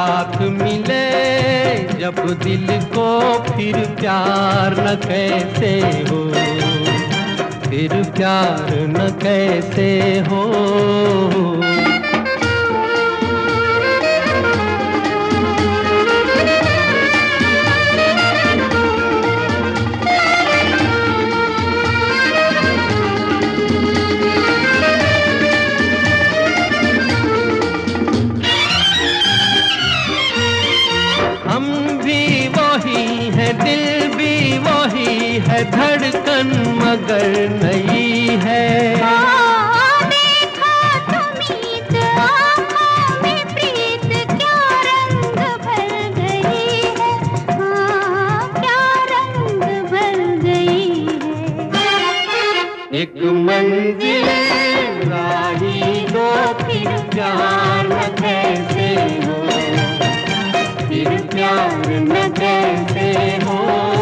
साथ मिले जब दिल को फिर प्यार न कैसे हो, फिर प्यार न कैसे हो। हम भी वही है, दिल भी वही है, धड़कन मगर नहीं है। देखा तुमीत आँखों में प्रीत, क्या रंग भर गई है, क्या रंग भर गई है। एक मंजिल राही दो फिर प्यार न कैसे हो, फिर प्यार न कैसे हो।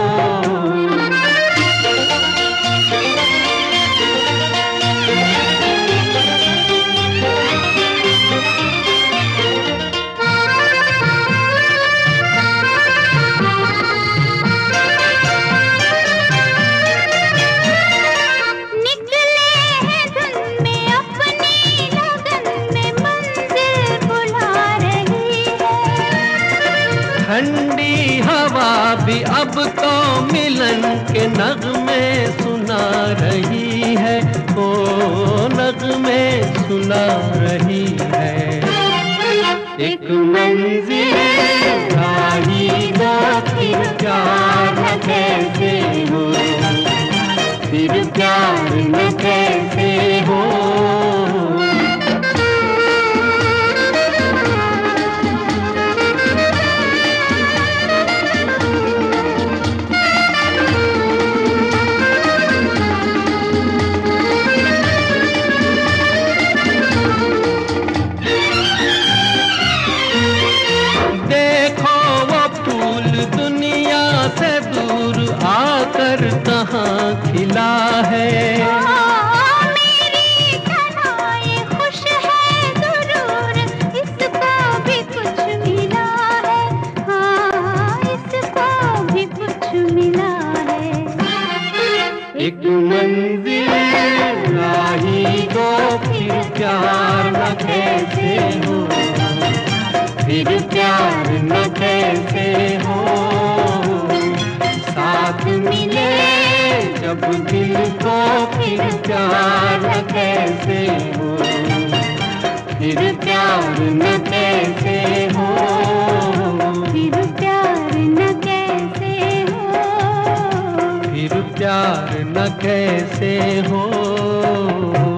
ठंडी हवा भी अब तो मिलन के नगमे सुना रही है, ओ नगमे सुना रही है। एक मंजिल राही दो फिर प्यार न कैसे हो, फिर प्यार न कैसे हो। से दूर आकर कहाँ खिला है, मेरी कनाएं खुश है जरूर, इसको भी कुछ मिला है, हाँ इसको भी कुछ मिला है। एक मंजिल राही दो फिर प्यार न कैसे हो, फिर प्यार न कैसे हो। साथ मिले जब दिल को फिर प्यार न कैसे हो, फिर प्यार न कैसे हो, फिर प्यार न कैसे हो, फिर प्यार न कैसे हो।